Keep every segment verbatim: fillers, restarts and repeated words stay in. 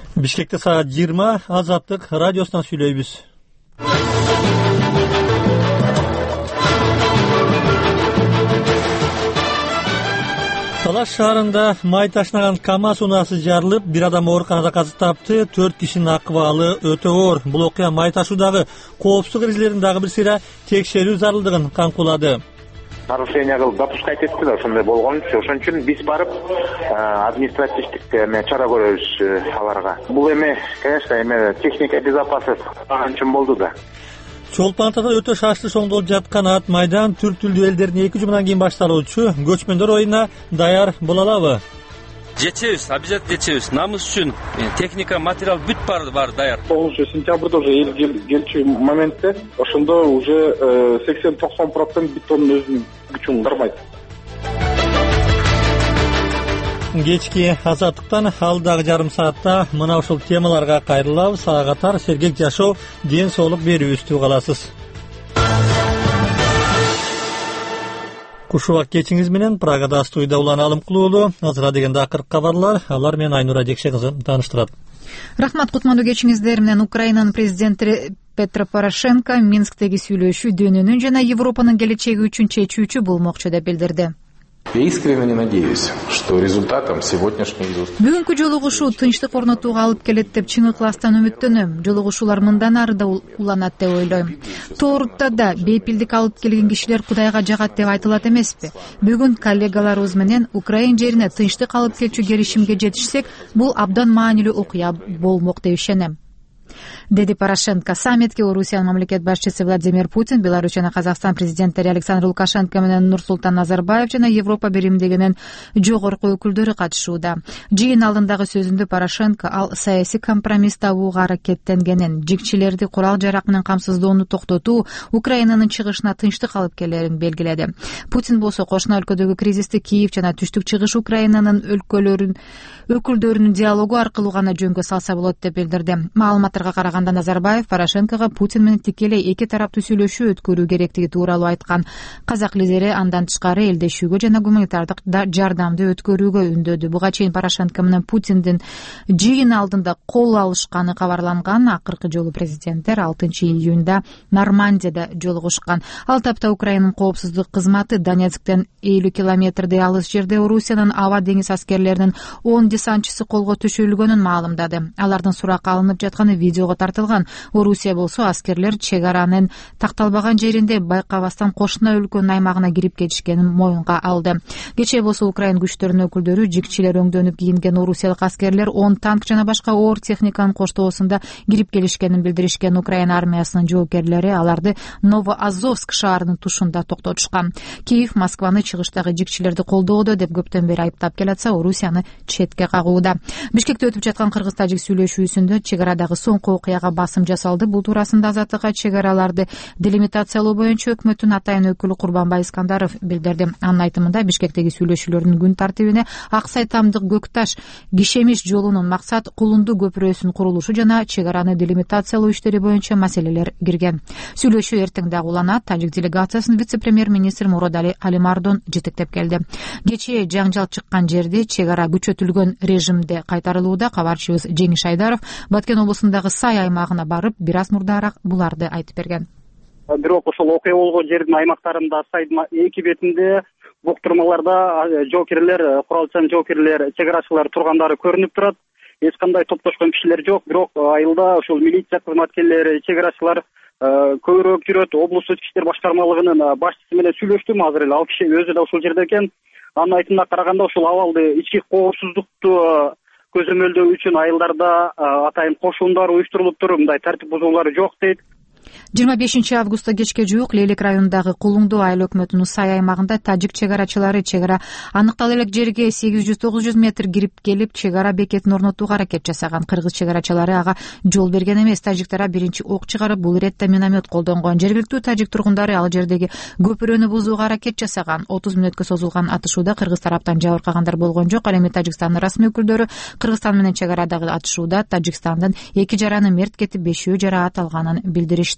Бишкекте саат жыйырма, Азаттык радиосунан сүйлөйбүз. Талаш шаарында май ташнаган КАМАЗ унаасы жарылып, бир адам ооруканада каза тапты, төрт кишинин акыбалы өтө оор. Бул окуя май ташуудагы коопсуздук эрежелерин дагы бир сыйра текшерүү зарылдыгын камкулады. Нарушение кылып допускать эттилер, ошондой болгон үчүн, ошон үчүн биз барып административдик эме чара көрөбүз аларга. Бул эме, конечно, эме техника безопасность баган үчүн болду да. Чолпантада өтө шашлы шоңдолуп жаткан ат майдан түрк тилдүү элдердин эки жумадан кийин башталуучу көчмөндөр оюна даяр боло алабы? Жетебиз, обязательно жетебиз. Намыс үчүн техника, материал бүт бар, бар даяр. тогузунчу сентябрда уже эл келчү моментте ошондо уже сексен токсон процент бетондун өзүнүн күчүн кармайт. Кечки Азаттыктан алдагы жарым саатта мына ушул темаларга кайрылабыз. Ага катар сергек жашоо, ден соолук берүүбүздү каласыз. Кушубак кечиңиз менен Прагада студияда Улан Алымкулуулу. Азыра дегенде акыркы кабарлар, алар менен Айнура Жекше кызы тааныштырат. Рахмат, кутмандуу кечиңиздер менен. Украинанын президенти Петро Порошенко Минсктеги сүйлөшүү дөнүнүн жана Европанын келечеги үчүн чечүүчү болмокчу деп билдирди. Я искренне надеюсь, что результатом сегодняшней Бүгүнкү жолугушуу тынчтык орнотууга алып келет деп чың ыкластан үмүттөнөм. Жолугушуулар мындан ары да уланат деп ойлойм. Тоорутта да бейпилдик алып келген кишилер Кудайга жагат деп айтылат эмеспи? Бүгүн коллегаларыбыз менен Украин жерине тынчтык алып келчү келишимге жетишсек, бул абдан маанилүү окуя болмок деп ишенем, деди Порошенко. Саммитке Орусиянын мамлекет башчысы Владимир Путин, Беларусь жана Казакстан президенттери Александр Лукашенко менен Нурсултан Назарбаев жана Европа биримдигинин жогорку өкүлдөрү катышууда. Жыйын алдындагы сөзүндө Порошенко ал саясий компромисс табууга аракеттенгенин, жикчилерди курал-жарак менен камсыздоону токтотуу Украинанын чыгышына тынчтык алып келерин белгиледи. Путин болсо кошуна өлкөдөгү кризисти Киев жана түштүк чыгыш Украинанын өлкөлөрүн өкүлдөрүнүн диалогу аркылуу гана жөнгө салса болот деп билдирди. Маалыматтарга караганда Назарбаев Порошенкого Путин менен тикелей эки тараптуу сүйлөшүү өткөрүү керектиги тууралуу айткан. Казак лидери андан тышкары элдешүүгө жана гуманитардык жардамды өткөрүүгө үндөдү. Буга чейин Порошенко менен Путиндин жыйын алдында кол алышканы кабарланган. Акыркы жолу президенттер алтынчы июнда Нормандияда жолугушкан. Ал тапта Украинанын коопсуздук кызматы Донецктен элүү километрдей алыс жерде Орусиянын аба деңиз аскерлеринин он десантчысы колго түшүрүлгөнүн маалымдады. Алардын суракка алынып жатканы видеого тартылган. Орусия болсо аскерлер чек аранын такталбаган жеринде байкабастан кошуна өлкөнүн аймагына кирип кетишкенин моюнга алды. Кечээ болсо Украин күчтөрүнүн өкүлдөрү жикчилер өңдөнүп кийинген орусиялык аскерлер он танк жана башка оор техниканын коштоосунда кирип келишкенин билдиришкен. Украин армиясынын жоокерлери аларды Новоазовск шаарынын тушунда токтотушкан. Киев Москваны чыгыштагы жикчилерди колдоодо деп көптөн бери айыптап келатса, Орусияны четке кагууда. Бишкекте өтүп жаткан кыргыз-тажик сүйлөшүүсүндө чек арадагы соңку окуяга басым жасалды. Бул туурасында Азаттыкка чек араларды делимитациялоо боюнча өкмөттүн атайын өкүлү Курбанбай Искандаров билдирди. Анын айтымында Бишкектеги сүйлөшүүлөрдүн күн тартибине Аксай Тамдык Көкташ Кишемиш жолунун максат Кулунду көпүрөсүнүн курулушу жана чек араны делимитациялоо иштери боюнча маселелер кирген. Сүйлөшүү эртең дагы уланат. Тажик делегациясынын вице-премьер-министри Муродали Алимардон жетектеп келди. Кечээ жаңжал чыккан жерде чек ара күчөтүлгөн режимде кайтарылууда. Кабарчыбыз Жеңиш Айдаров Баткен облусундагы Сай аймагына барып, бир аз мурдараак буларды айтып берген. Бирок ошол окуя болгон жердин аймактарында, Сайдын эки бетинде буктурмаларда жоокерлер, куралчан жоокерлер, чек арачылар тургандары көрүнүп турат. Эч кандай топтошкон кишилер жок, бирок айылда ошол милиция кызматкерлери, чек арачылар көбүрөөк жүрөт. Облустук ички иштер башкармалыгынын башчысы менен сүйлөштүм азыр эле. Ал киши өзү да ушул жерде экен. Анын айтымына караганда ушул абалды ички коопсуздукту көзөмөлдөө үчүн айылдарда атайын кошундар уюштурулуптур, мындай тартип бузуулар жок дейт. жыйырма бешинчи августта кечке жуук Лейлек районундагы Кулуңду айыл өкмөтүнүн Сай аймагында тажик чек арачылары чек ара аныктала элек жерге сегиз жүз тогуз жүз метр кирип келип чек ара бекетин орнотууга аракет жасаган. Кыргыз чек арачылары ага жол берген эмес. Тажиктар биринчи ок чыгарып, бул иретте миномет колдонгон. Жергиликтүү тажик тургундары ал жердеги көпүрөнү бузууга аракет жасаган. отуз мүнөткө созулган атышууда кыргыз тараптан жабыркагандар болгон жок. Ал эми Тажикстандын расмий өкүлдөрү Кыргызстан менен чек арадагы атышууда Тажикстандын эки жараны мерт кетип, бешөө жараат алганын билдиришти.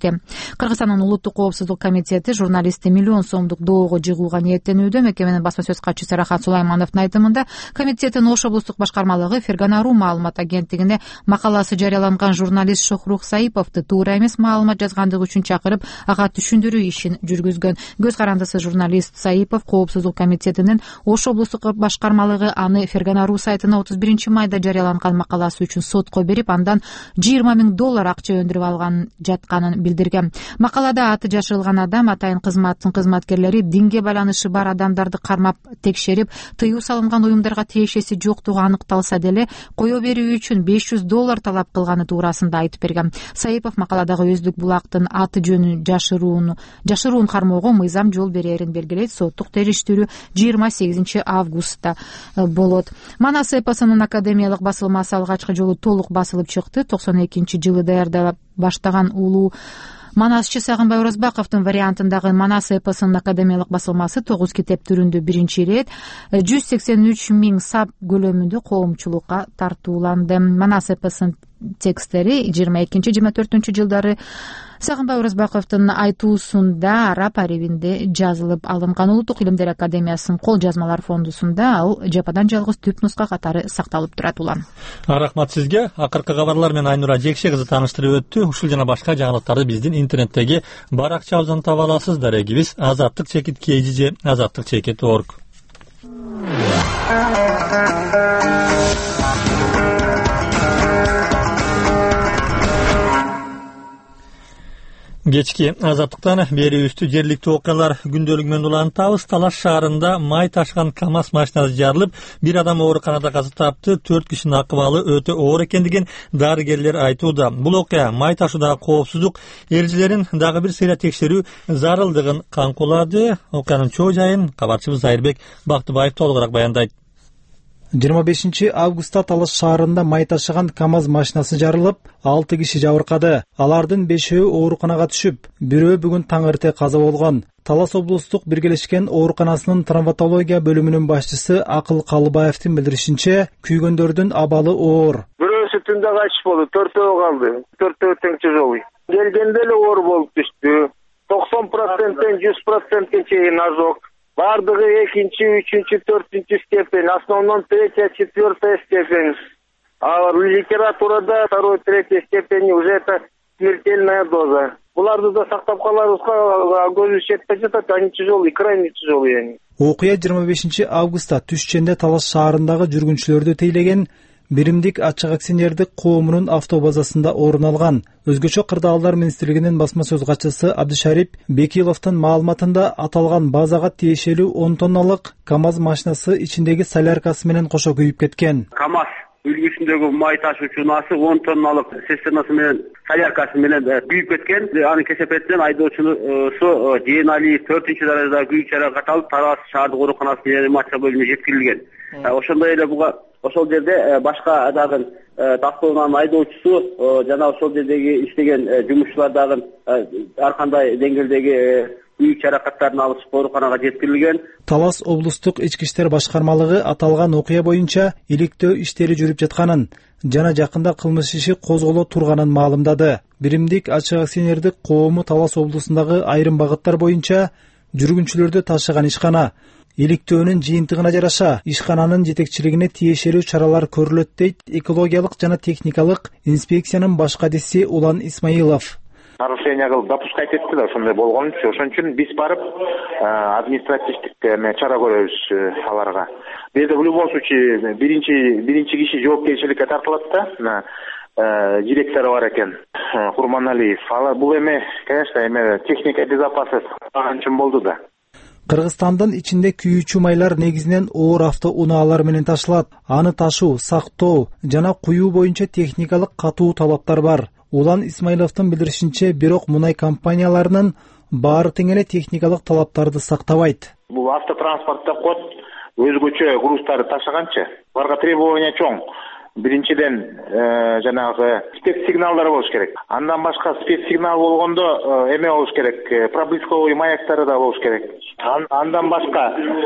беришти. Кыргызстандын улуттук коопсуздук комитети журналистти миллион сомдук доого жыгууга ниеттенүүдө. Мекеменин басма сөз катчысы Рахат Сулаймановдун айтымында, комитеттин Ош облустук башкармалыгы Ферганару маалымат агенттигине макаласы жарыяланган журналист Шохрух Саиповду туура эмес маалымат жазгандыгы үчүн чакырып, ага түшүндүрүү ишин жүргүзгөн. Көз карандысы журналист Саипов коопсуздук комитетинин Ош облустук башкармалыгы аны Ферганару сайтына отуз биринчи майда жарыяланган макаласы үчүн сотко берип, андан жыйырма миң доллар акча өндүрүп алган жатканын билдирген. Макалада аты жашырылган адам атайын кызматтын кызматкерлери динге байланышы бар адамдарды кармап текшерип, тыюу салынган уюмдарга тиешеси жоктугу аныкталса деле кое берүү үчүн беш жүз доллар талап кылганы туурасында айтып берген. Саипов макаладагы өздүк булактын аты жөнүн жашырууну жашыруун кармоого мыйзам жол берерин белгилейт. Соттук териштирүү жыйырма сегизинчи августта болот. Манас эпосунун академиялык басылмасы алгачкы жолу толук басылып чыкты. токсон экинчи жылы даярдап баштаган улуу Манасчы Сагынбай Оразбаковдун вариантындагы Манас эпосунун академиялык басылмасы тогуз китеп түрүндө биринчи ирет жүз сексен үч миң сап көлөмүндө коомчулукка тартууланды. Манас эпосунун текстери жыйырма экинчи жыйырма төртүнчү жылдары Сагынбай Оразбаковдун айтуусунда араб арабинде жазылып алынган. Улуттук илимдер академиясынын кол жазмалар фондусунда ал жападан жалгыз түп нуска катары сакталып турат. Улан рахмат сизге. Акыркы кабарлар менен Айнура Жекше кызы тааныштырып өттү. Ушул жана башка жаңылыктарды биздин интернеттеги баракчабыздан таба аласыз. Дарегибиз азаттык чекит kgj азаттык чекит точка орг. Кечки азаттыктан берүүбүздү жергиликтүү окуялар күндөлүгү менен улантабыз. Талаш шаарында май ташыган КАМАЗ машинасы жарылып, бир адам ооруканада каза тапты. төрт кишинин акыбалы өтө оор экендигин дарыгерлер айтууда. Бул окуя май ташуудагы коопсуздук эрежелерин дагы бир сыйра текшерүү зарылдыгын камкулады. Окуянын чоо жайын кабарчыбыз Зайырбек Бактыбаев толугураак баяндайт. жыйырма бешинчи августта Талаш шаарында май ташыган КАМАЗ машинасы жарылып, алты киши жабыркады. Алардын бешөө ооруканага түшүп, бирөө бүгүн таң эрте каза болгон. Талас облустук биргелешкен ооруканасынын травматология бөлүмүнүн башчысы Акыл Калыбаевдин билдиришинче, күйгөндөрдүн абалы оор. Бирөөсү түндө качып болду, төртөө калды. Төртөө тең тяжелый. Келгенде эле оор болуп түштү. токсон проценттен жүз процентке чейин ожог. Бардыгы экинчи, үчүнчү, төртүнчү степень, основном третья, четвертая степень. А литературада второй, третья степень уже это смертельная доза. Буларды да сактап каларыбызга көзүбүз жетпей жатат, они тяжелые, крайне тяжелые они. Окуя жыйырма бешинчи августта түшченде Талаш шаарындагы жүргүнчүлөрдү тейлеген Биримдик ачык акционердик коомунун автобазасында орун алган. Өзгөчө кырдаалдар министрлигинин басма сөз катчысы Абдышарип Бекиловдун маалыматында аталган базага тиешелүү он тонналык КАМАЗ машинасы ичиндеги соляркасы менен кошо күйүп кеткен. КАМАЗ үлгүсүндөгү май ташуучу унасы он тонналык цистернасы менен соляркасы менен күйүп кеткен. Анын кесепетинен айдоочусу Жээналиев төртүнчү даражада күйүүчү жаракат алып Тараз шаардык ооруканасынын реанимация бөлүмүнө жеткирилген. Ошондой эле буга ошол жерде башка дагы тастоонун айдоочусу жана ошол жердеги иштеген жумушчулар дагы ар кандай деңгээлдеги күйүүк жаракаттарын алышып ооруканага жеткирилген. Талас облустук ички иштер башкармалыгы аталган окуя боюнча иликтөө иштери жүрүп жатканын жана жакында кылмыш иши козголо турганын маалымдады. Биримдик ачык акционердик коому Талас облусундагы айрым багыттар боюнча жүргүнчүлөрдү ташыган ишкана. Иликтөөнүн жыйынтыгына жараша ишкананын жетекчилигине тиешелүү чаралар көрүлөт дейт экологиялык жана техникалык инспекциянын баш кадиси Улан Исмаилов. Нарушение кылып допускать этти да ошондой болгон үчүн ошон үчүн биз барып административдик чара көрөбүз аларга. Бизде в любом случае биринчи биринчи киши жоопкерчиликке тартылат да. Директору бар экен Курманалиев. Алар бул эме, конечно, эме техника безопасность үчүн болду да. Кыргызстандын ичинде күйүүчү майлар негизинен оор автоунаалар менен ташылат. Аны ташуу, сактоо жана куюу боюнча техникалык катуу талаптар бар. Улан Исмаиловдун билдиришинче, бирок мунай компанияларынын баары тең эле техникалык талаптарды сактабайт. Бул автотранспортто код өзгөчө грузтарды ташыганчы, аларга требования чоң. Биринчиден жанагы спецсигналдар болуш керек. Андан башка спецсигнал болгондо эме болуш керек, проблесковый маяктары да болуш керек. Андан башка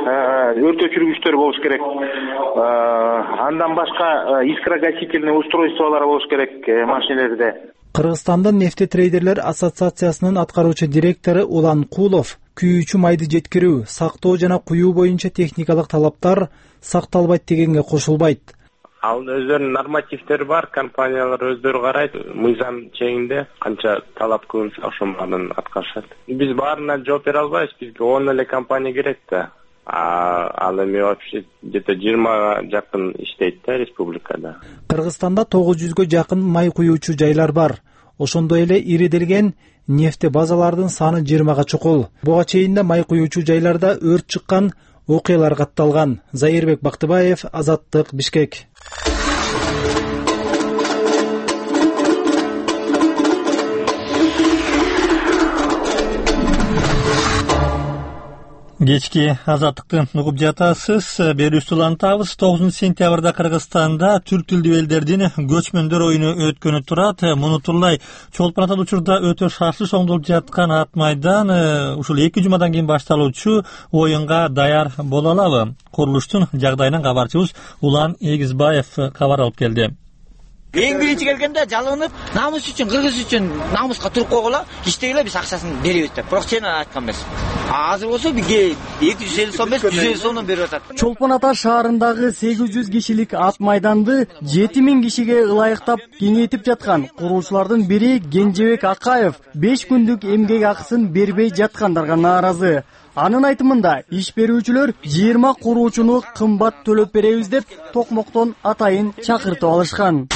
өрт өчүргүчтөр болуш керек. Андан башка искрогасительный устройстволор болуш керек машинелерде. Кыргызстандын нефтетрейдерлер ассоциациясынын аткаруучу директору Улан Кулов күйүүчү майды жеткирүү, сактоо жана куюу боюнча техникалык талаптар сакталбайт дегенге кошулбайт. Ал өздөрүнүн нормативдери бар, компаниялар өздөрү карайт, мыйзам чегинде канча талап кылынса ошонун аткарышат. Биз баарына жооп бере албайбыз, бизге он эле компания керек да. Ал эми вообще где-то жыйырмага жакын иштейт да республикада. Кыргызстанда тогуз жүзгө жакын май куюучу жайлар бар. Ошондой эле ириделген нефте базалардын саны жыйырмага чукул. Буга чейин да май куюучу жайларда өрт чыккан, окуялар катталган. Заирбек Бактыбаев, Азаттык, Бишкек. Кечки азаттыкты угуп жатасыз. Берүүбүздү улантабыз. тогузунчу сентябрда Кыргызстанда түрк тилдүү элдердин көчмөндөр оюну өткөнү турат. Муну турлай чолпон ата учурда өтө шартлы соңдолуп жаткан Ат майдан ушул эки жумадан кийин башталуучу оюнга даяр боло алабы? Курулуштун жагдайынан кабарчыбыз Улан Эгизбаев кабар алып келди. Эң биринчи келгенде жалынып, намыс үчүн, кыргыз үчүн намыска туруп койгула, иштегиле биз акчасын беребиз деп. Бирок сен айткан эмес. Азыр болсо бизге эки жүз элүү сом эмес, жүз элүү сомдон берип атат. Чолпон ата шаарындагы сегиз жүз кишилик Ат майданды жети миң кишиге ылайыктап кеңейтип жаткан куруучулардын бири Кенжебек Акаев беш күндүк эмгек акысын бербей жаткандарга нааразы. Анын айтымында иш берүүчүлөр жыйырма куруучуну кымбат төлөп беребиз деп токмоктон атайын чакыртып алышкан.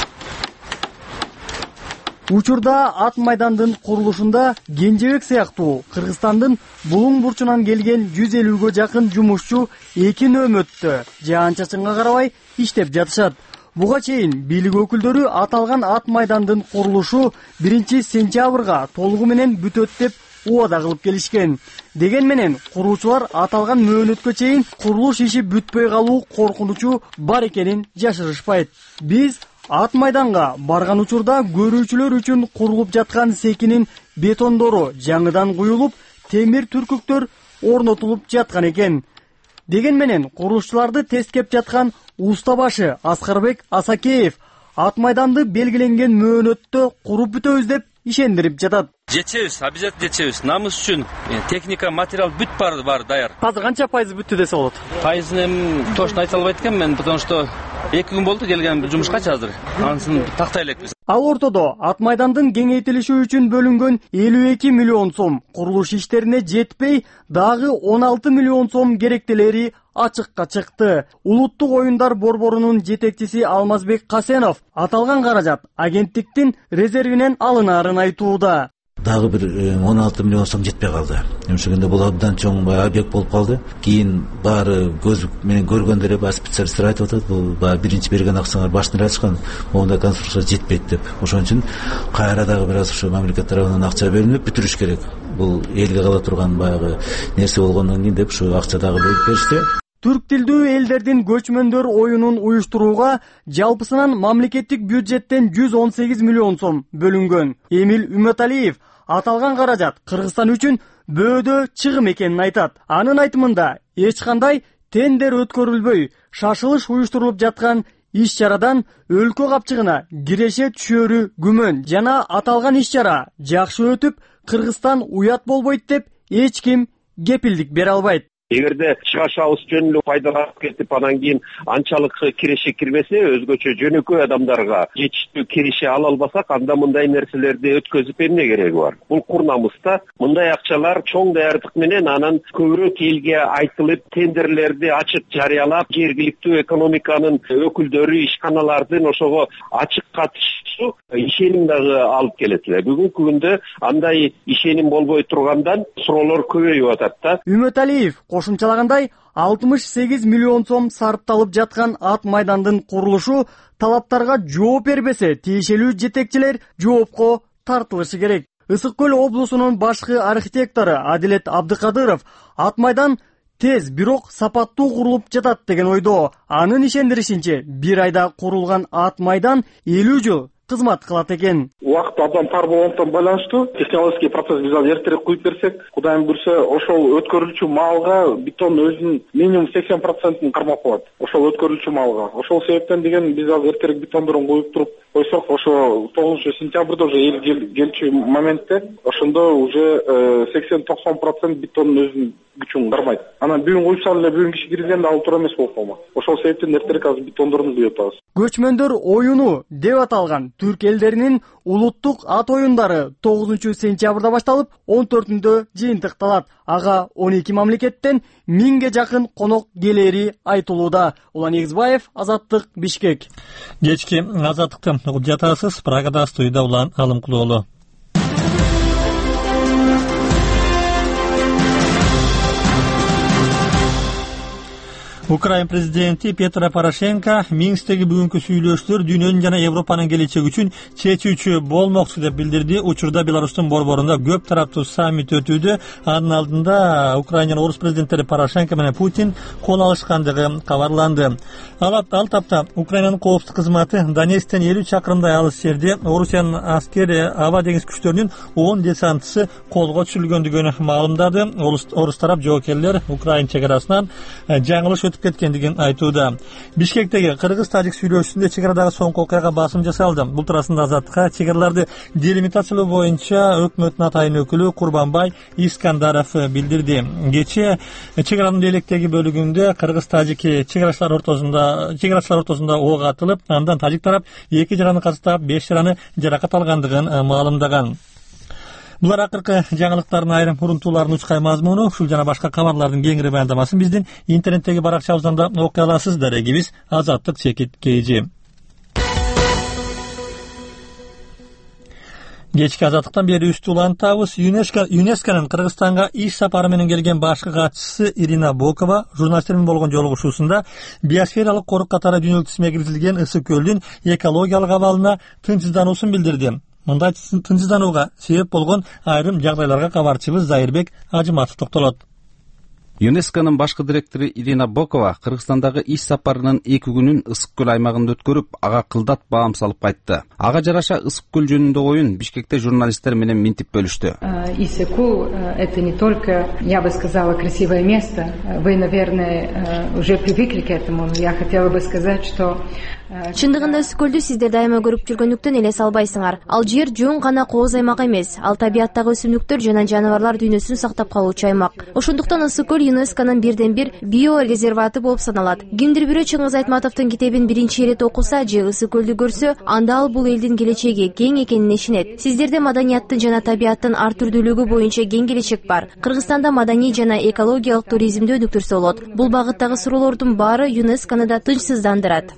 Учурда Ат майдандын курулушунда Кенжебек сыяктуу Кыргызстандын булуң бурчунан келген жүз элүүгө жакын жумушчу эки нөөмөттө жаан-чачынга карабай иштеп жатышат. Буга чейин бийлик өкүлдөрү аталган Ат майдандын курулушу биринчи сентябрга толугу менен бүтөт деп убада кылып келишкен. Деген менен куруучулар аталган мөөнөткө чейин курулуш иши бүтпөй калуу коркунучу бар экенин жашырышпайт. Биз Ат майданга барган учурда көрүүчүлөр үчүн курулуп жаткан секинин бетондору жаңыдан куюлуп, темир түркүктөр орнотулуп жаткан экен. Деген менен курулушчуларды тескеп жаткан уста башы Аскарбек Асакеев Ат майданды белгиленген мөөнөттө куруп бүтөбүз деп ишендирип жатат. Жетебиз, обязательно жетебиз. Намыс үчүн техника, материал бүт бар, бар даяр. Азыр канча пайыз бүттү десе болот? Пайызын эми точно айта албайт экенмин, потому что эки күн болду келген жумушкачы азыр. Анысын тактай элекпиз. Ал ортодо Ат майдандын кеңейтилиши үчүн бөлүнгөн элүү эки миллион сом курулуш иштерине жетпей, дагы он алты миллион сом керектелери ачыкка чыкты. Улуттук оюндар борборунун жетекчиси Алмазбек Касенов аталган каражат агенттиктин резервинен алынаарын айтууда. Дагы бир он алты миллион сом жетпей калды. Ошондо бул абдан чоң объект болуп калды. Кийин баары көз менен көргөндөр баа специалисттер айтып атат, бул баа биринчи берген акчаңар башын ачкан, онда конструкция жетпейт деп. Ошон үчүн кайра дагы бир аз ошо мамлекет тарабынан акча берилип бүтүрүш керек. Бул элге кала турган баягы нерсе болгондон кийин деп ушу акча дагы бөлүп беришти. Түрк тилдүү элдердин көчмөндөр оюнун уюштурууга жалпысынан мамлекеттик бюджеттен жүз он сегиз миллион сом бөлүнгөн. Эмил Үмөталиев аталган каражат Кыргызстан үчүн бөөдө чыгым экенин айтат. Анын айтымында эч кандай тендер өткөрүлбөй, шашылыш уюштурулуп жаткан иш-чарадан өлкө капчыгына киреше түшөрү күмөн жана аталган иш-чара жакшы өтүп, Кыргызстан уят болбойт деп эч ким кепилдик бере албайт. Эгерде чыгашабыз жөнүндө пайдаланып кетип, анан кийин анчалык киреше кирбесе, өзгөчө жөнөкөй адамдарга жетиштүү киреше ала албасак, анда мындай нерселерди өткөзүп эмне кереги бар? Бул курнамызда мындай акчалар чоң даярдык менен анан көбүрөөк элге айтылып, тендерлерди ачык жарыялап, жергиликтүү экономиканын өкүлдөрү, ишканалардын ошого ачык катышуу ишеним дагы алып келет эле. Бүгүнкү күндө андай ишеним болбой тургандан суроолор көбөйүп атат да. Үмөталиев кошумчалагандай, алтымыш сегиз миллион сом сарпталып жаткан Ат майдандын курулушу талаптарга жооп бербесе, тиешелүү жетекчилер жоопко тартылышы керек. Ысык көл облусунун башкы архитектору Адилет Абдыкадыров Ат майдан тез, бирок сапаттуу курулуп жатат деген ойдо. Анын ишендиришинче, бир айда курулган Ат майдан элүү жыл кызмат кылат экен. Убакыт абдан тар болгондон байланыштуу технологический процесс биз ал эртерээк куюп берсек, Кудайым буйрса, ошол өткөрүлчү малга бетон өзүнүн минимум сексен процентин кармап коет. Ошол өткөрүлчү малга. Ошол себептен деген биз ал эртерээк бетондорун коюп туруп койсок, ошо тогузунчу сентябрда уже эл келчү моментте ошондо уже сексен токсон процент бетондун өзүнүн күчүн кармайт. Анан бүгүн куюп салып эле бүгүн киши киргенде ал туура эмес болуп калмак. Ошол себептен эртерээк азыр бетондорду куюп атабыз. Көчмөндөр оюну деп аталган түрк элдеринин улуттук ат оюндары тогузунчу сентябрда башталып, он төртүндө жыйынтыкталат. Ага он эки мамлекеттен миңге жакын конок келери айтылууда. Улан Эгизбаев, Азаттык, Бишкек. Кечки Азаттыкты угуп жатасыз. Прагада студияда Улан Алымкулоолу. Украин президенти Петро Порошенко Минсктеги бүгүнкү сүйлөшүүлөр дүйнөнүн жана Европанын келечеги үчүн чечүүчү болмокчу деп билдирди. Учурда Беларустун борборунда көп тараптуу саммит өтүүдө. Анын алдында Украина жана Орус президенттери Порошенко менен Путин кол алышкандыгы кабарланды. Ал тапта Украинанын коопсуздук кызматы Донецктен элүү чакырымдай алыс жерде Орусиянын аскери аба деңиз күчтөрүнүн он десантчысы колго түшүрүлгөндүгүн маалымдады. Орус тарап жоокерлер Украина чек арасынан жаңылыш өтүп кеткендигин айтууда. Бишкектеги кыргыз-тажик сүйлөшүүсүндө чек арадагы соңку окуяга басым жасалды. Бул туурасында Азаттыкка чек араларды делимитациялоо боюнча өкмөттүн атайын өкүлү Курбанбай Искандаров билдирди. Кечээ чек аранын электеги бөлүгүндө кыргыз-тажик чек арачылар ортосунда чек арачылар ортосунда ок атылып, андан тажик тарап эки жараны казыктап, беш жараны жаракат алгандыгын маалымдаган. Булар акыркы жаңылыктардын айрым урунтууларынын учкай мазмуну. Ушул жана башка кабарлардын кеңири баяндамасын биздин интернеттеги баракчабыздан да окуй аласыз. Дарегибиз Азаттык чекит кейжи. Кечки Азаттыктан бери үстү улантабыз. ЮНЕСКОнун Кыргызстанга иш сапары менен келген башкы катчысы Ирина Бокова журналисттер менен болгон жолугушуусунда биосфералык корук катары дүйнөлүк тизимге киргизилген Ысык көлдүн экологиялык абалына тынчсыздануусун билдирди. Мындай тынчсызданууга себеп болгон айрым жагдайларга кабарчыбыз Зайырбек Ажыматов токтолот. ЮНЕСКонун башкы директору Ирина Бокова Кыргызстандагы иш сапарынын эки күнүн Ысык көл аймагында өткөрүп, ага кылдат баам салып кайтты. Ага жараша Ысык көл жөнүндө оюн Бишкекте журналисттер менен минтип бөлүштү. Исыку это не только, я бы сказала, красивое место. Вы, наверное, уже привыкли к этому. Я хотела бы сказать, что Чындыгында Ысык көлдү сиздер дайыма көрүп жүргөндүктөн эле салбайсыңар. Ал жер жөн гана кооз аймак эмес. Ал табияттагы өсүмдүктөр жана жаныбарлар дүйнөсүн сактап калуучу аймак. Ошондуктан Ысык көл ЮНЕСКонун бирден бир биорезерваты болуп саналат. Кимдир бирөө Чыңгыз Айтматовдун китебин биринчи ирет окуса же Ысык көлдү көрсө, анда ал бул элдин келечеги кең экенине ишенет. Сиздерде маданияттын жана табияттын ар түрдүүлүгү боюнча кең келечек бар. Кыргызстанда маданий жана экологиялык туризмди өнүктүрсө болот. Бул багыттагы суроолордун баары ЮНЕСКону да тынчсыздандырат.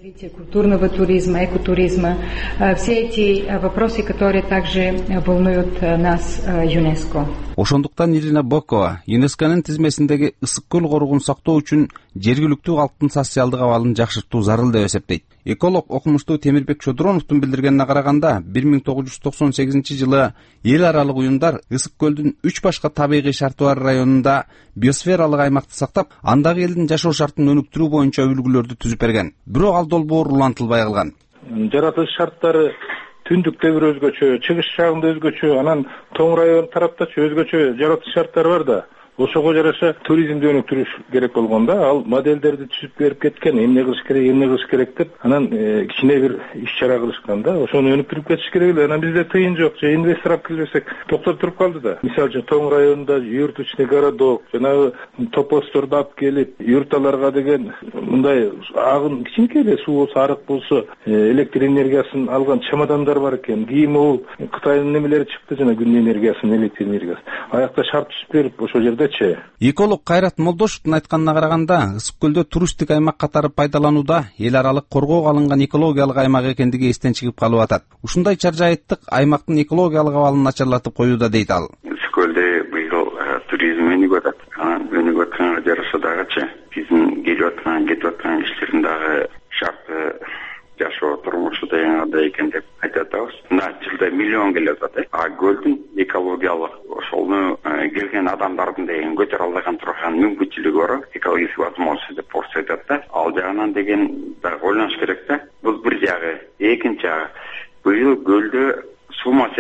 Туризма, экотуризма, все эти вопросы, которые также волнуют нас ЮНЕСКО. Ошондуктан Ирина Бокова ЮНЕСКонун тизмесиндеги Ысык көл коруугун сактоо үчүн жергиликтүү калктын социалдык абалын жакшыртуу зарыл деп эсептейт. Эколог окумуштуу Темирбек Чодуроновдун билдиргенине караганда, бир миң тогуз жүз токсон сегизинчи жылы эл аралык уюмдар Ысык көлдүн үч башка табигый шарты бар районунда биосфералык аймакты сактап, андагы элдин жашоо шартын өнүктүрүү боюнча үлгүлөрдү түзүп берген. Бирок ал долбоор улантылбай калган. Жаратылыш шарттары түндүктө бир өзгөчө, чыгыш жагында өзгөчө, анан тоң район тараптачы өзгөчө жаратылыш шарттары бар да. Ошого жараша туризмди өнүктүрүш керек болгондо, ал моделдерди түзүп берип кеткен, эмне кылыш керек, эмне кылыш керек деп, анан кичине бир иш-чара кылышкан да. Ошону өнүктүрүп кетиш керек эле. Анан бизде тыйын жок, же инвестор алып келбесек, токтоп туруп калды да. Мисалы үчүн тоң районунда юртучный городок, жанагы топосторду алып келип, юрталарга деген мындай агын кичинекей эле суу болсо, арык болсо, электр энергиясын алган чемодандар бар экен. Кийин бул Кытайдын немелери чыкты, жана күн энергиясын, электр энергиясы. Аякта шарт түзүп берип, ошол жерде Эколог Кайрат Молдошевдун айтканына караганда, Ысык көлдө туристтик аймак катары пайдаланууда эл аралык коргоого алынган экологиялык аймак экендиги эстен чыгып калып атат. Ушундай чаржайыттык аймактын экологиялык абалын начарлатып коюуда дейт ал. Ысык көлдө быйыл туризм өнүгүп атат. Өнүгүп атканга жараша дагычы биздин келип аткан, кетип аткан кишилердин дагы шарты жашоо турмушу дегенде экен деп айтып атабыз. Мына жылда миллион келип атат. А көлдүн экологиялык ошону келген адамдардын деген көтөрө алган турган мүмкүнчүлүгү бар. Экологический возможность деп орусча айтат да. Ал жагынан деген да ойлоnuş керек да. Бул бир жагы. Экинчи жагы, быйыл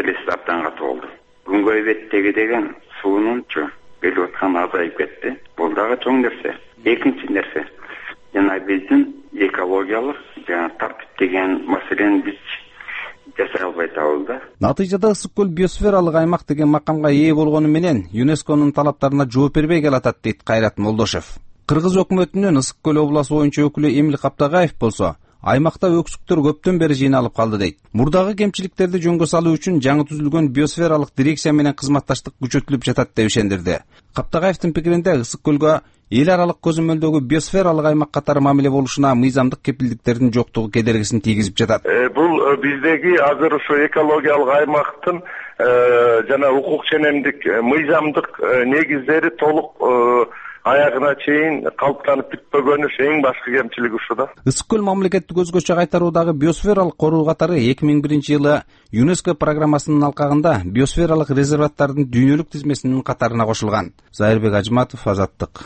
маселеси абдан катуу болду. Күнгөй беттеги деген суунунчу келип аткан азайып кетти. Бул дагы чоң нерсе. Экинчи нерсе, жана биздин экологиялык жана тартип деген маселени биз жасай албай атабыз да. Натыйжада ысык көл биосфералык аймак деген макамга ээ болгону менен ЮНЕСКОнун талаптарына жооп бербей келатат дейт Кайрат Молдошев. Кыргыз өкмөтүнүн ысык көл областы боюнча өкүлү Эмил Каптагаев болсо, аймакта өксүктөр көптөн бери жыйналып калды дейт. Мурдагы кемчиликтерди жөнгө салуу үчүн жаңы түзүлгөн биосфералык дирекция менен кызматташтык күчөтүлүп жатат деп ишендирди. Каптагаевдин пикиринде ысык көлгө эл аралык көзөмөлдөгү биосфералык аймак катары мамиле болушуна мыйзамдык кепилдиктердин жоктугу кедергисин тийгизип жатат. Бул биздеги азыр ушу экологиялык аймактын жана укук ченемдик мыйзамдык негиздери толук аягына чейин калыптанып бүтпөгөнү эң башкы кемчилиги ушу да. Ысык көл мамлекеттик өзгөчө кайтаруудагы биосфералык коруу катары эки миң биринчи жылы ЮНЕСКО программасынын алкагында биосфералык резерваттардын дүйнөлүк тизмесинин катарына кошулган. Зайырбек Ажматов, Азаттык.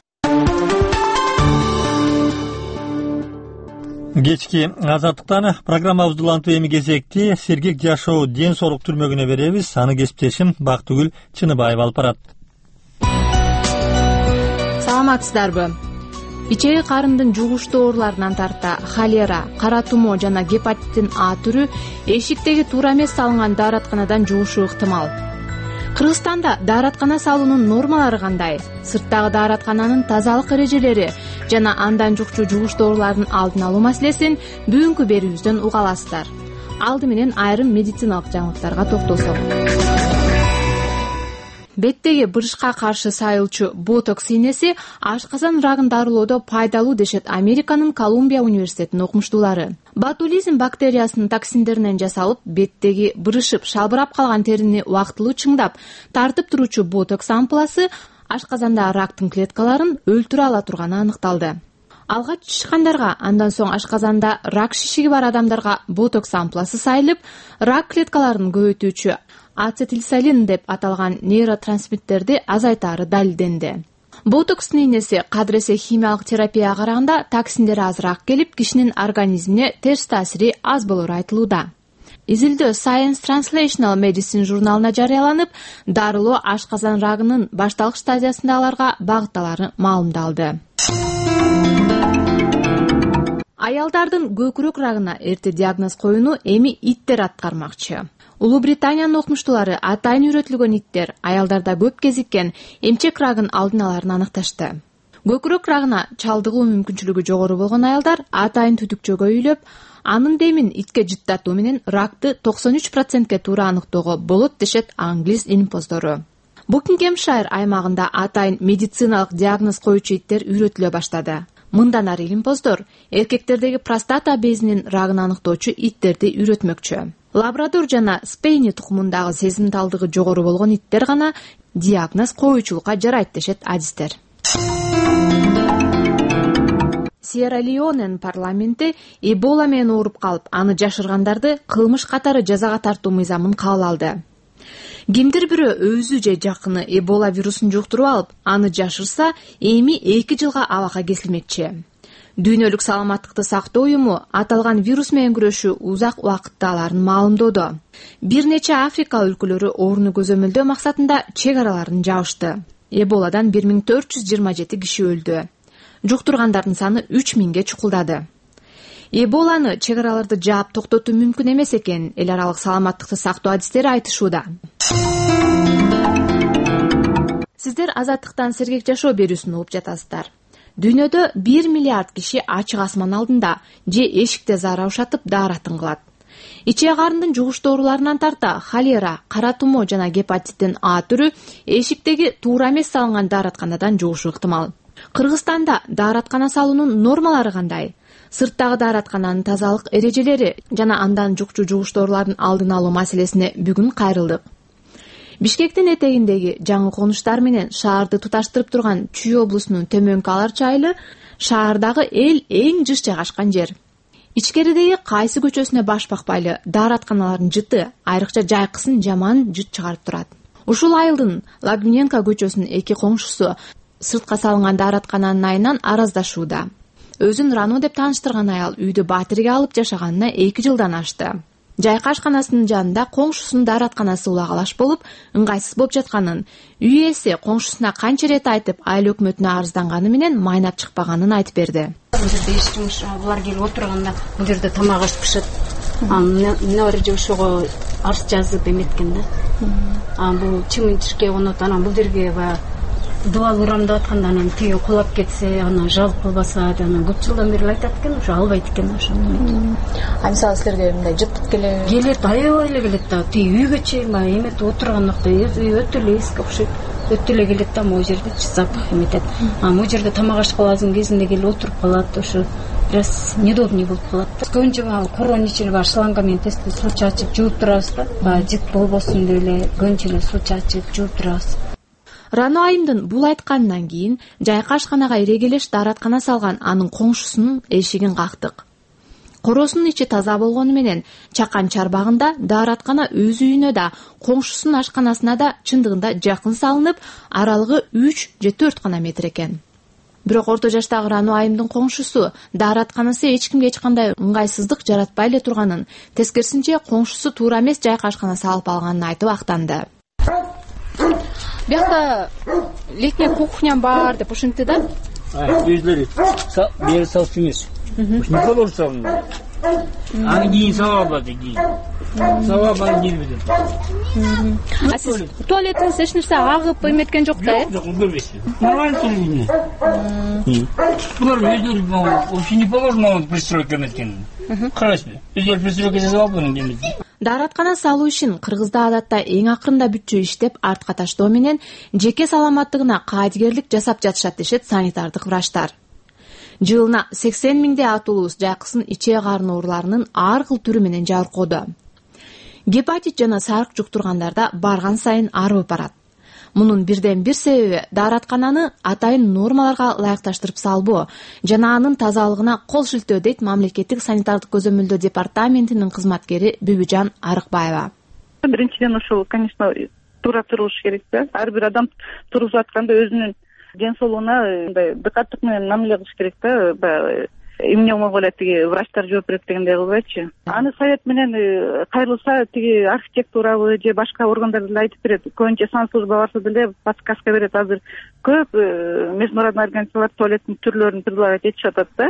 Кечки Азаттыктан программабызды улантуу эми кезекти сергек жашоо ден соолук түрмөгүнө беребиз. Аны кесиптешим Бактыгүл Чыныбаева алып барат. Саламатсыздарбы? Ичеги карындын жугуштуу ооруларынан тарта холера, кара тумо жана гепатиттин А түрү эшиктеги туура эмес салынган дааратканадан жугушу ыктымал. Кыргызстанда даараткана салуунун нормалары кандай? Сырттагы даараткананын тазалык эрежелери жана андан жукчу жугуштуу оорулардын алдын алуу маселесин бүгүнкү берүүбүздөн уга аласыздар. Алды менен айрым медициналык жаңылыктарга токтолсок. Беттеги бырышка каршы сайылчу ботокс ийнеси ашказан рагын дарылоодо пайдалуу дешет Американын Колумбия университетинин окумуштуулары. Ботулизм бактериясынын токсиндеринен жасалып, беттеги бырышып, шалбырап калган терини убактылуу чыңдап, тартып туруучу ботокс ампуласы ашказанда рактын клеткаларын өлтүрө ала турганы аныкталды. Алгач чычкандарга, андан соң ашказанда рак шишиги бар адамдарга ботокс ампуласы сайылып, рак клеткаларын көбөйтүүчү ацетилсалин деп аталган нейротрансмиттерди азайтаары далилденди. Ботокстун ийнеси кадыресе химиялык терапияга караганда токсиндери азыраак келип, кишинин организмине терс таасири аз болору айтылууда. Изилдөө Science Translational Medicine журналына жарыяланып, дарылоо ашказан рагынын башталгыч стадиясындагыларга багытталары маалымдалды. Аялдардын көкүрөк рагына эрте диагноз коюуну эми иттер аткармакчы. Улуу Британиянын окумуштуулары атайын үйрөтүлгөн иттер аялдарда көп кезиккен эмчек рагын алдын аларын аныкташты. Көкүрөк рагына чалдыгуу мүмкүнчүлүгү жогору болгон аялдар атайын түтүкчөгө үйлөп, анын демин итке жыттатуу менен ракты токсон үч процентке туура аныктоого болот дешет англис импоздору. Букингемшайр аймагында атайын медициналык диагноз коюучу иттер үйрөтүлө баштады. Мындан ары импоздор эркектердеги простата безинин рагын аныктоочу иттерди үйрөтмөкчү. Лабрадор жана спейни тукумундагы сезимталдыгы жогору болгон иттер гана диагноз коюучулукка жарайт дешет адистер. Сьерра-Леоненин парламенти Эбола менен ооруп калып, аны жашыргандарды кылмыш катары жазага тартуу мыйзамын кабыл алды. Кимдир бирөө өзү же жакыны Эбола вирусун жуктуруп алып, аны жашырса, эми эки жылга абакка кесилмекчи. Дүйнөлүк саламаттыкты сактоо уюму аталган вирус менен күрөшүү узак убакытта аларын маалымдоодо. Бир нече Африка өлкөлөрү ооруну көзөмөлдөө максатында чек араларын жабышты. Эболадан бир миң төрт жүз жыйырма жети киши өлдү. Жуктургандардын саны үч миңге чукулдады. Эболаны чек араларды жаап токтотуу мүмкүн эмес экен эл аралык саламаттыкты сактоо адистери айтышууда. Сиздер Азаттыктан сергек жашоо берүүсүн угуп жатасыздар. Дүйнөдө бир миллиард киши ачык асман алдында же эшикте заара ушатып дааратын кылат. Ичек карындын жугуштуу ооруларынан тарта холера, кара тумо жана гепатиттин А түрү эшиктеги туура эмес салынган дааратканадан жугушу ыктымал. Кыргызстанда даараткана салуунун нормалары кандай? Сырттагы даараткананын тазалык эрежелери жана андан жукчу жугуштуу оорулардын алдын алуу маселесине бүгүн кайрылдык. Бишкектин этегиндеги жаңы конуштар менен шаарды туташтырып турган Чүй облусунун төмөнкү аларчы айылы шаардагы эл эң жыш жайгашкан жер. Ичкеридеги кайсы көчөсүнө баш бакпайлы дааратканалардын жыты айрыкча жайкысын жаман жыт чыгарып турат. Ушул айылдын Лагвиненко көчөсүнүн эки коңшусу сыртка салынган даараткананын айынан араздашууда. Өзүн Рано деп тааныштырган аял үйдү батирге алып жашаганына эки жылдан ашты. жайкы ашканасынын жанында коңшусунун дааратканасы улагалаш болуп ыңгайсыз болуп жатканын, үй ээси коңшусуна канча ирет айтып айыл өкмөтүнө арызданганы менен майнап чыкпаганын айтып берди. Бул жерде эч ким булар келип отурганда бул жерде тамак аш пышат. Мына бери же ошого арыз жазып эметкен да. А бул чымын чирке онот, анан бул жерге баягы дубал урамдап атканда анан тиги кулап кетсе, анан жалп кылбаса, анан көп жылдан бери айтат экен, ошо албайт экен ошону. А мисалы силерге мындай жыптык келеби? Келет, аябай эле келет да. Тиги үйгө чейин баягы эметип отурган убакта өтө эле эски окшойт. Өтө эле келет да, могу жердечи запах эметет. А могу жерде тамак ашка лазым кезинде келип отуруп калат, ошо biraz неудобный болуп калат. Көбүнчө баягы короонун ичине баягы шланга менен тесте суу чачып жууп турабыз да. Баягы жыт болбосун деп эле көбүнчө эле суу чачып жууп турабыз. Рано айымдын бул айтканынан кийин жайкы ашканага ирегелеш даараткана салган анын коңшусунун эшигин кактык. Короосунун ичи таза болгону менен чакан чарбагында даараткана өз үйүнө да, коңшусунун ашканасына да чындыгында жакын салынып, аралыгы үч же төрт гана метр экен. Бирок орто жаштагы Рано айымдын коңшусу дааратканасы эч кимге эч кандай ыңгайсыздык жаратпай эле турганын, тескерисинче коңшусу туура эмес жайкы ашканасы алып алганын айтып актанды. Биякта летняя кухня бар деп ушинтти да? Өздөрү бери салып эмес. Не положится. Аны кийин сабап алат кийин. Сабап аны кийин беден. А сиз туалетиңизде эч нерсе агып эметкен жок да, э? Жок, көрбөйсүз. Нормально турган. Булар өздөрү вообще не положено пристройка эметкен. Карайсызбы? Өздөрү пристройка жасап алган кийин. Даараткана салуу ишин Кыргызда адатта эң акырында бүтчү иштеп артка таштоо менен жеке саламаттыгына каадигерлик жасап жатышат дешет санитардык врачтар. Жылына сексен миңдей атуулуус жайкысын ичээ карын ооруларынын ар кыл түрү менен жабыркоодо. Гепатит жана сарык жуктургандарда барган сайын арып барат. Мунун бирден бир себеби даараткананы атайын нормаларга ылайыкташтырып салбоо жана анын тазалыгына кол шилтөө дейт мамлекеттик санитардык көзөмөлдөө департаментинин кызматкери Бүбүжан Арыкбаева. Биринчиден ушул, конечно, туура турулуш керек да. Ар бир адам турузуп атканда өзүнүн ден соолугуна мындай дыкаттык менен мамиле кылыш керек да. Баягы эмне болмок эле тиги врачтар жооп берет дегендей кылбайчы. Аны совет менен кайрылса тиги архитектурабы же башка органдар деле айтып берет. Көбүнчө санслужба барса деле подсказка берет. Азыр көп международный организациялар туалеттин түрлөрүн предлагать этишип атат да.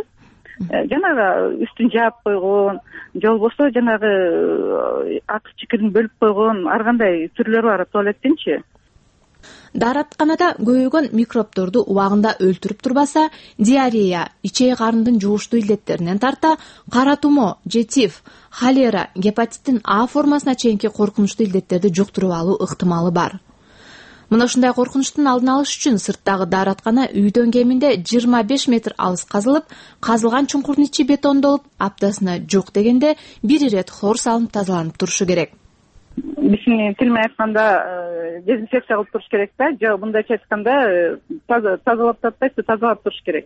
Жанагы үстүн жаап койгон, же болбосо жанагы акыс чикирин бөлүп койгон ар кандай түрлөрү бар туалеттинчи. Дааратканада көбөйгөн микробторду убагында өлтүрүп турбаса, диарея, ичээ карындын жугуштуу илдеттеринен тарта, кара тумо, же тиф, холера, гепатиттин А формасына чейинки коркунучтуу илдеттерди жуктуруп алуу ыктымалы бар. Мына ушундай коркунучтун алдын алыш үчүн сырттагы даараткана үйдөн кеминде жыйырма беш метр алыс казылып, казылган чуңкурдун ичи бетондолуп, аптасына жок дегенде бир ирет хлор салынып тазаланып турушу керек. Бишини тилмен айтканда дезинфекция кылып туруш керек да, же мындайча айтканда тазалап татпайсыз, тазалап туруш керек.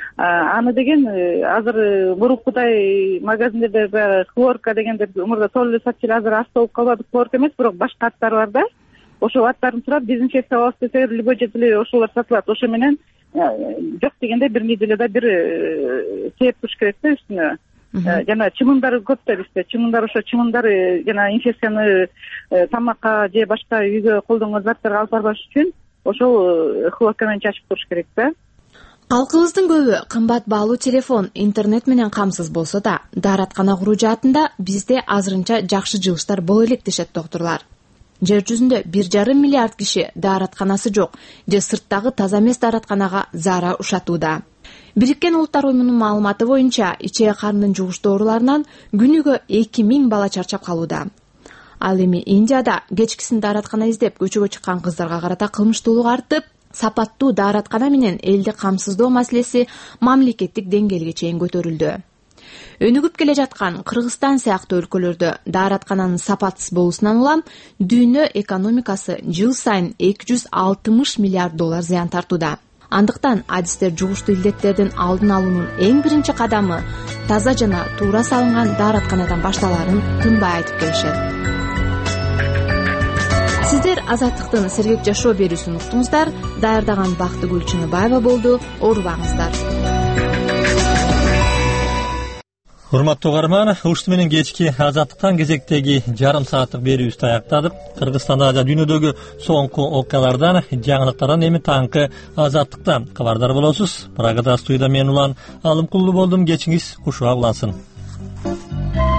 Аны деген азыр мурункудай магазиндерде баягы хлорка дегендер мурда толо сатчу эле, азыр аз болуп калбады. Хлорка эмес, бирок башка аттары бар да. Ошол аттарын сурап дезинфекция кылабыз десеңер, любой жерде ошолор сатылат. Ошо менен жок дегенде бир неделеде бир сээп туруш керек да үстүнө. Жана чымындары көп да бизде. Чымындар ошо чымындар жана инфекцияны тамакка же башка үйгө колдонгон заттарга алып барбаш үчүн ошол хлорка менен чачып туруш керек да. Калкыбыздын көбү кымбат баалуу телефон, интернет менен камсыз болсо да, даараткана куруу жаатында бизде азырынча жакшы жылыштар боло элек дешет доктурлар. Жер жүзүндө бир жарым миллиард киши дааратканасы жок же сырттагы таза эмес дааратканага заара ушатууда. Бириккен Улуттар уюмунун маалыматы боюнча, ичээ карындын жугуштуу ооруларынан күнүгө эки миң бала чарчап калууда. Ал эми Индияда кечкисин даараткана издеп көчөгө чыккан кыздарга карата кылмыштуулук артып, сапаттуу даараткана менен элди камсыздоо маселеси мамлекеттик деңгээлге чейин көтөрүлдү. Өнүгүп келе жаткан Кыргызстан сыяктуу өлкөлөрдө даараткананын сапатсыз болуусунан улам дүйнө экономикасы жыл сайын эки жүз алтымыш миллиард доллар зыян тартууда. Андыктан адистер жугуштуу илдеттердин алдын алуунун эң биринчи кадамы таза жана туура салынган дааратканадан башталарын тынбай айтып келишет. Сиздер Азаттыктын сергек жашоо берүүсүн уктуңуздар. Даярдаган Бактыгүл Чыныбаева болду. Оорубаңыздар. Урматтуу угарман, ушуну менен кечки Азаттыктан кезектеги жарым сааттык берүүбүздү аяктадык. Кыргызстанда жана дүйнөдөгү соңку окуялардан, жаңылыктардан эми таңкы Азаттыкта кабардар болосуз. Прагада студияда мен Улан Алымкулуу болдум. Кечиңиз кушуга улансын.